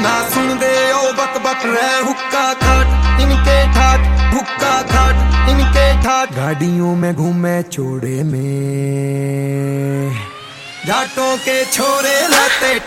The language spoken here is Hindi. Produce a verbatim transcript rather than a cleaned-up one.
ना सुन दे ओ बक बक रहे हुक्का खाट इनके ठाट हुक्का खाट इनके ठाट। गाड़ियों में घूमे चोड़े में, घाटों के छोरे लाते